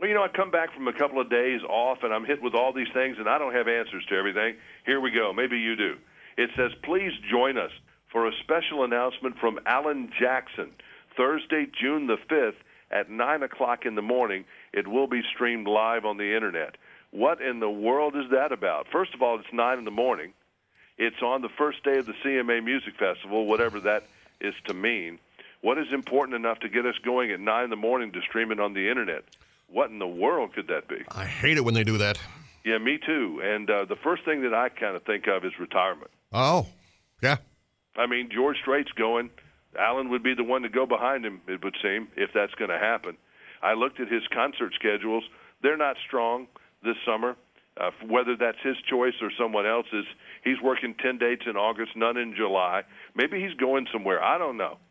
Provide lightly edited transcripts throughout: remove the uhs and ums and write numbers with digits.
Well, I come back from a couple of days off, and I'm hit with all these things, and I don't have answers to everything. Here we go. Maybe you do. It says, please join us for a special announcement from Alan Jackson, Thursday, June the 5th at 9 o'clock in the morning. It will be streamed live on the Internet. What in the world is that about? First of all, it's 9 in the morning. It's on the first day of the CMA Music Festival, whatever that is to mean. What is important enough to get us going at 9 in the morning to stream it on the Internet? What in the world could that be? I hate it when they do that. Yeah, me too. And the first thing that I kind of think of is retirement. Oh, yeah. I mean, George Strait's going. Alan would be the one to go behind him, it would seem, if that's going to happen. I looked at his concert schedules. They're not strong this summer. Whether that's his choice or someone else's, he's working 10 dates in August, none in July. Maybe he's going somewhere. I don't know.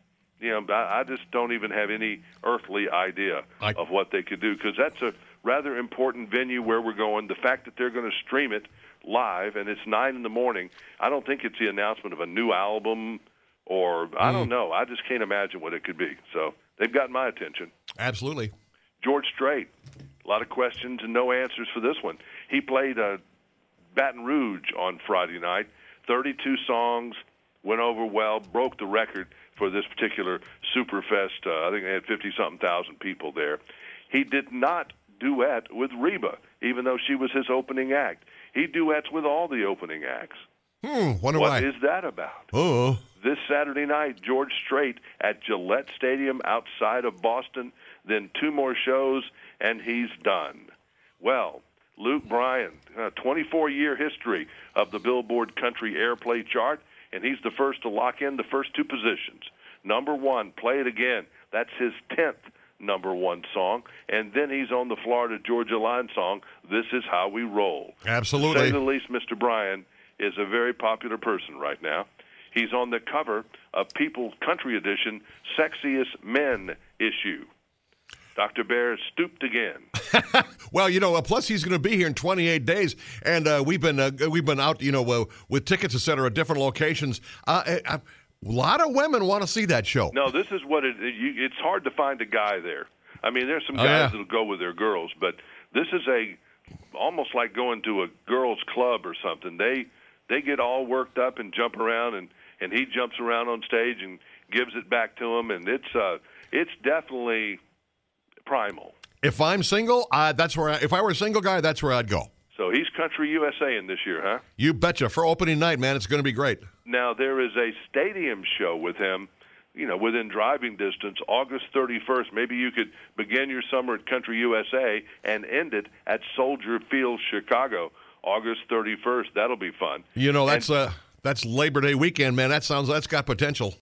I just don't even have any earthly idea of what they could do, because that's a rather important venue where we're going. The fact that they're going to stream it live and it's 9 in the morning, I don't think it's the announcement of a new album or I don't know. I just can't imagine what it could be. So they've got my attention. Absolutely. George Strait, a lot of questions and no answers for this one. He played Baton Rouge on Friday night, 32 songs, went over well, broke the record for this particular Superfest. I think they had 50-something thousand people there. He did not duet with Reba, even though she was his opening act. He duets with all the opening acts. Wonder why. What is that about? Oh. This Saturday night, George Strait at Gillette Stadium outside of Boston, then 2 more shows, and he's done. Well, Luke Bryan, 24-year history of the Billboard Country Airplay chart, and he's the first to lock in the first 2 positions. Number 1, Play It Again. That's his 10th number 1 song. And then he's on the Florida Georgia Line song, This Is How We Roll. Absolutely. To say the least, Mr. Bryan is a very popular person right now. He's on the cover of People's Country Edition, Sexiest Men issue. Dr. Bear stooped again. Well, plus he's going to be here in 28 days, and we've been out, with tickets, et cetera, at different locations. A lot of women want to see that show. No, this is what it's hard to find a guy there. I mean, there's some guys that'll go with their girls, but this is almost like going to a girls' club or something. They get all worked up and jump around, and he jumps around on stage and gives it back to them, and it's definitely primal. If I'm single, that's where. If I were a single guy, that's where I'd go. So he's Country USA in this year, huh? You betcha. For opening night, man, it's going to be great. Now, there is a stadium show with him, within driving distance, August 31st. Maybe you could begin your summer at Country USA and end it at Soldier Field, Chicago, August 31st. That'll be fun. That's Labor Day weekend, man. That's got potential.